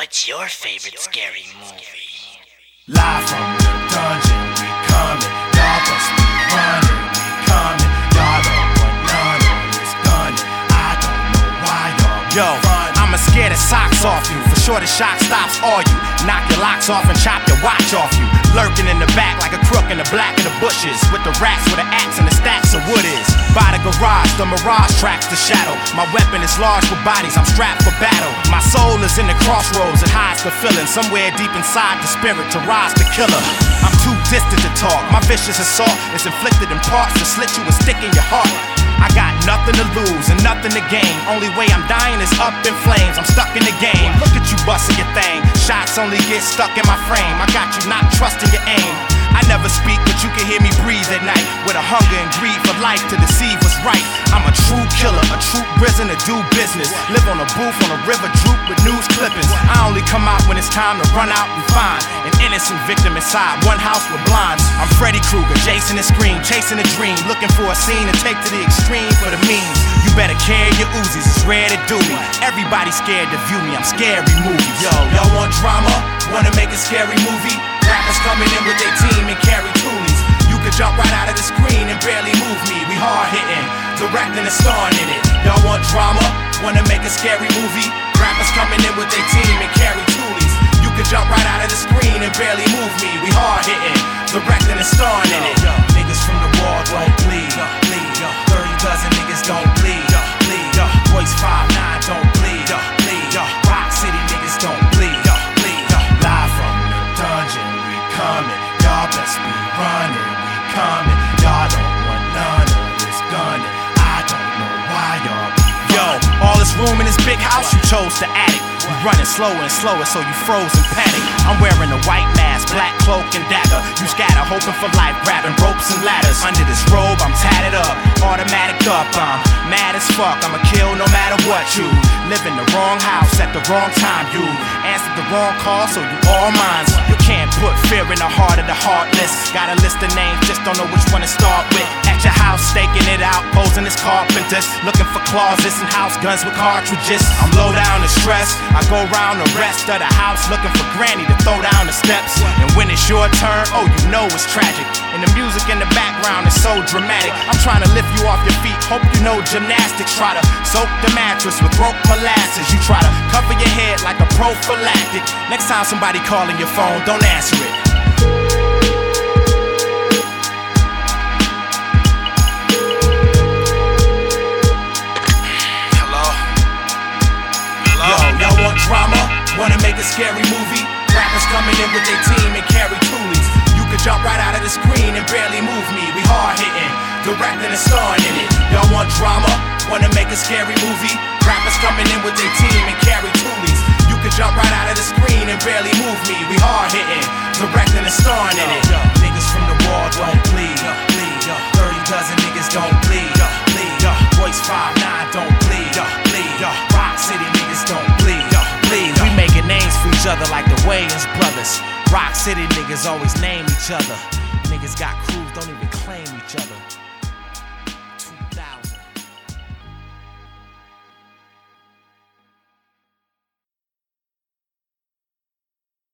What's your favorite scary movie? Live from the dungeon, we coming. Y'all best be running, we coming. Y'all don't want none of this gunning. I don't know why y'all be running. I'ma scare the socks off you. For sure the shot stops all you. Knock your locks off and chop your watch off you. Lurking in the back like a crook in the black of the bushes. With the rats with the axe and the stacks of wood is. By the garage, the mirage tracks the shadow. My weapon is large for bodies, I'm strapped for battle. My soul is in the crossroads, it hides the feeling. Somewhere deep inside the spirit to rise the killer. I'm too distant to talk, my vicious assault is inflicted in parts to slit you a stick in your heart. I got nothing to lose and nothing to gain. Only way I'm dying is up in flames. I'm stuck in the game. Look at you busting your thing. Shots only get stuck in my frame. I got you not trusting your aim. I never speak, but you can hear me breathe at night. With a hunger and greed for life to deceive what's right. I'm a true killer, a true prison to do business. Live on a booth on a river, droop with news clippings. I only come out when it's time to run out and find an innocent victim inside one house with blinds. I'm Freddy Krueger, Jason and Scream, chasing a dream, looking for a scene to take to the extreme for the means. You better carry your Uzis, it's rare to do me. Everybody scared to view me, I'm scary movie. Yo, y'all want drama? Wanna make a scary movie? Rappers coming in with their team and carry toolies. You could jump right out of the screen and barely move me. We hard hitting, directing and starring in it. Y'all want drama? Wanna make a scary movie? Rappers coming in with their team and carry toolies. You could jump right out of the screen and barely move me. We hard hitting, directing and starring in it. Niggas from the wall don't bleed. 30 dozen niggas don't bleed. Boys 5'9" don't bleed. Rock City niggas don't bleed. Live from the dungeon, we coming. Y'all best be running, we coming. Y'all don't want none of this gunning. I don't know why y'all be running. Yo, all this room in this big house, you chose to attic. We running slower and slower, so you froze in panic. I'm wearing a white mask, black cloak and dagger. You scatter, hoping for life, grabbing ropes and ladders. Under this robe, I'm tatted up, automatic up. I'm mad as fuck, I'ma kill no matter what. You live in the wrong house at the wrong time. You answered the wrong call, so you all mine. You can't put fear in the heart of the heartless. Got a list of names, just don't know which one to start with. At your house, staking it out, posing as carpenters, looking for closets and house guns with cartridges. I'm low down and stressed. I go around the rest of the house looking for granny to throw down the steps. And when it's your turn, oh, you know it's tragic. And the music in the background is so dramatic. I'm trying to lift you off your feet, hope you know gymnastics. Try to soak the mattress with rope molasses. You try to cover your head like a prophylactic. Next time somebody calling your phone, don't answer it. Y'all want drama? Wanna make a scary movie? Rappers coming in with their team and carry toolies. You could jump right out of the screen and barely move me. We hard hitting, directing and starring in it. Y'all want drama? Wanna make a scary movie? Rappers coming in with their team and carry toolies. You could jump right out of the screen and barely move me. We hard hitting, directing and starring in it. Niggas from the wall don't bleed. 30 dozen niggas don't bleed. Boys 5'9" don't bleed. Rock City niggas don't bleed. We making names for each other like the Wayans brothers. Rock City niggas always name each other. Niggas got